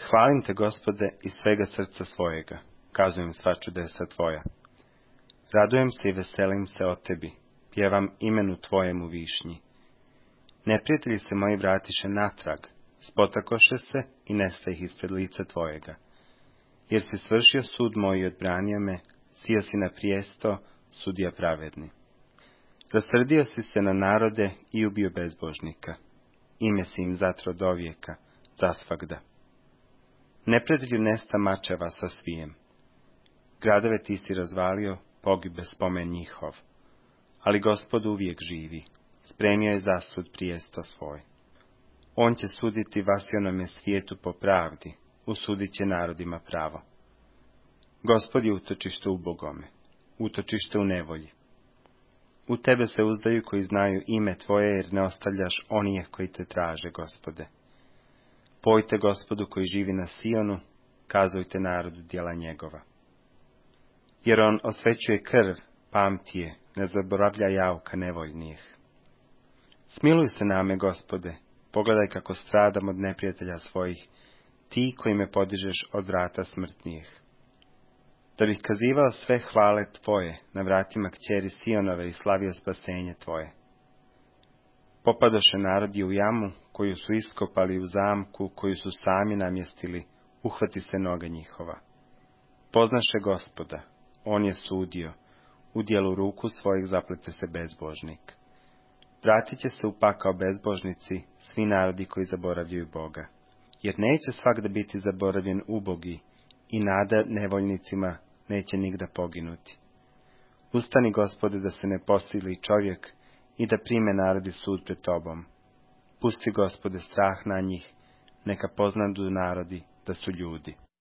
Hvalim te, Gospode, iz svega srca svojega, kazujem sva čudesa tvoja. Radujem se i veselim se o tebi, pjevam imenu tvojemu višnji. Neprijatelji se moji vratiše natrag, spotakoše se i nesta ih ispred lica tvojega. Jer si svršio sud moj i odbranio me, sio si na prijesto, sudija pravedni. Rasrdio si se na narode i ubio bezbožnika. Ime si im zatro dovijeka, zasvagda. Neprijatelju nesta mačeva sa svijem. Gradove ti si razvalio, pogibe spomen njihov. Ali Gospod uvijek živi, spremio je zasud prijesto svoj. On će suditi vasionome svijetu po pravdi, usudit će narodima pravo. Gospod je utočište u bogome, utočište u nevolji. U tebe se uzdaju koji znaju ime tvoje, jer ne ostavljaš onije koji te traže, Gospode. Pojte Gospodu koji živi na Sionu, kazujte narodu djela njegova. Jer on osvećuje krv, pamti je, ne zaboravlja jauka nevoljnijih. Smiluj se name, Gospode, pogledaj kako stradam od neprijatelja svojih, ti koji me podižeš od vrata smrtnijih. Da bih kazivao sve hvale tvoje na vratima kćeri Sionove i slavio spasenje tvoje. Popadoše narodi u jamu, koju su iskopali u zamku, koju su sami namjestili, uhvati se noga njihova. Poznaše Gospoda, on je sudio, u djelu ruku svojih zaplete se bezbožnik. Vratit će se u pakao bezbožnici, svi narodi koji zaboravljaju Boga. Jer neće svagda biti zaboravljen ubogi, i nada nevoljnicima neće nigda poginuti. Ustani, Gospode, da se ne posili čovjek i da prime narodi sud pred tobom. Pusti, Gospode, strah na njih, neka poznadu narodi da su ljudi.